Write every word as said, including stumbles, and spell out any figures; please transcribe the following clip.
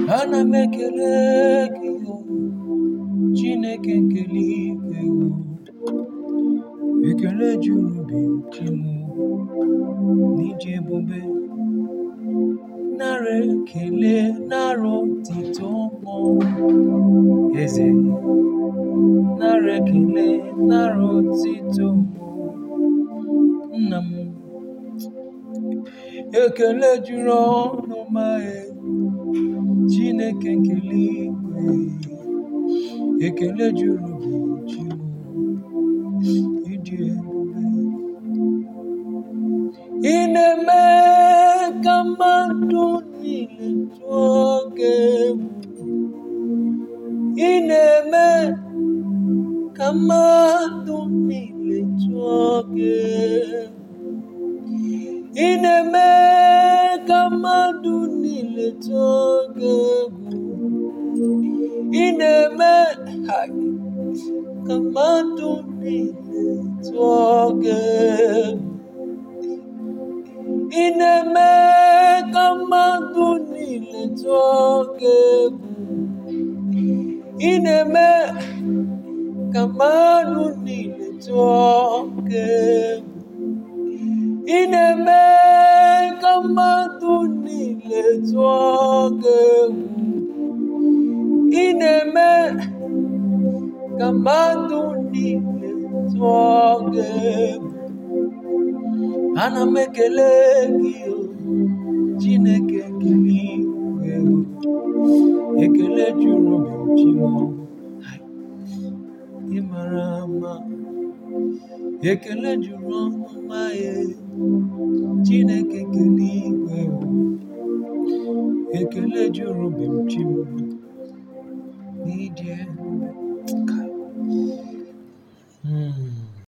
ana m ekele gị o Chineke nke eluigwe o ekele juru obi chi m n'iji ebube nara ekele nara otito m eze nara ekele nara otito m nna m ekele juru ọnụ m Chineke nke eluigwe ekele juru gị chi m ịdị ebube ị na-eme ka mmadụ niile tụọ gị egwu ị na-eme ka mmadụ niile tụọ gị egwu ị na-eme ka mmadụ niile tụọ gị egwu ị na-eme ka mmadụ niile tụọ gị egwu ị na-eme ka mmadụ niile tụọ gị egwu ị na-eme ka mmadụ niile tụọ gị egwu ị na-eme ka mmadụ niile tụọ gị egwu ị na-eme ka mmadụ niile tụọ gị egwu ana m ekele gị o Chineke nke eluigwe o ekele juru obi chi m ị mara mma ekele juru ọnụ m Chineke nke eluigwe o ekele juru obi chi m n'ịdị ebube